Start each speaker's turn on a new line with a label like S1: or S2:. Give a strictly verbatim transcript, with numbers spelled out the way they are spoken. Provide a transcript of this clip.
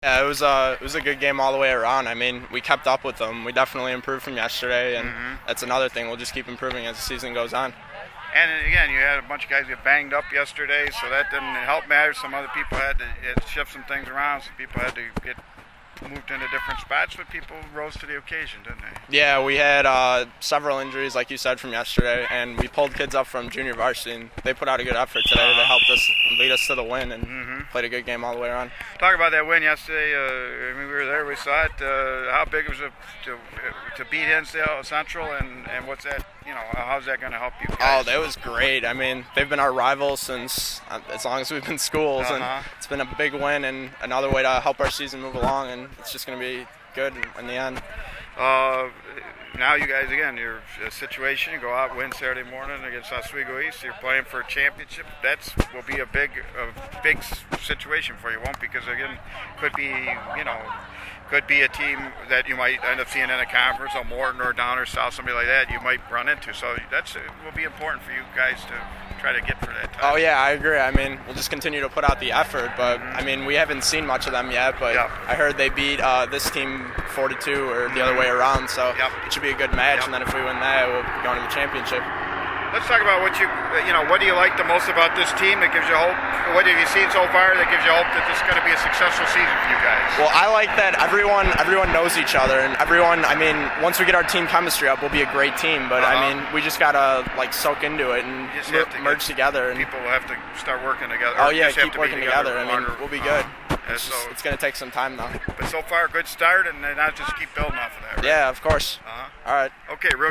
S1: Yeah, it was a it was a good game all the way around. I mean, we kept up with them. We definitely improved from yesterday, and mm-hmm. that's another thing. We'll just keep improving as the season goes on.
S2: And again, you had a bunch of guys get banged up yesterday, so that didn't help matters. Some other people had to, had to shift some things around. Some people had to get moved into different spots, but people rose to the occasion, didn't they?
S1: Yeah, we had uh, several injuries, like you said, from yesterday, and we pulled kids up from junior varsity, and they put out a good effort today to help us lead us to the win, and mm-hmm. played a good game all the way around.
S2: Talk about that win yesterday. Uh, I mean, we were there, we saw it. Uh, how big was it to to beat Hinsdale Central, and, and what's that? You know, how's that going to help you guys?
S1: Oh, that was great. I mean, they've been our rivals since uh, as long as we've been schools, uh-huh. and it's been a big win and another way to help our season move along, and it's just going to be good in the end.
S2: Uh, now you guys, again, your situation, you go out, win Saturday morning against Oswego East, you're playing for a championship. That's will be a big, a big situation for you, won't? Because, again, could be, you know, could be a team that you might end up seeing in a conference, or Morton or down or south, somebody like that you might run into. So that's will be important for you guys to try to get for that time.
S1: Oh, yeah, I agree. I mean, we'll just continue to put out the effort. But, mm-hmm. I mean, we haven't seen much of them yet. But yep. I heard they beat uh, this team four to two or the other way around. So yep. it should be a good match. Yep. And then if we win that, we'll be going to the championship.
S2: Let's talk about what you, you know, what do you like the most about this team that gives you hope? What have you seen so far that gives you hope that this is going to be a successful season for you guys?
S1: Well, I like that everyone everyone knows each other, and everyone, I mean, once we get our team chemistry up, we'll be a great team. But, uh-huh. I mean, we just got to, like, soak into it and mer- to merge together. And
S2: people will have to start working together.
S1: Oh, yeah, keep working together. together. I mean, we'll be good. Uh, it's,
S2: so,
S1: it's going to take some time, though.
S2: But so far, good start, and now just keep building off of that, right?
S1: Yeah, of course.
S2: Uh-huh.
S1: All right.
S2: Okay, real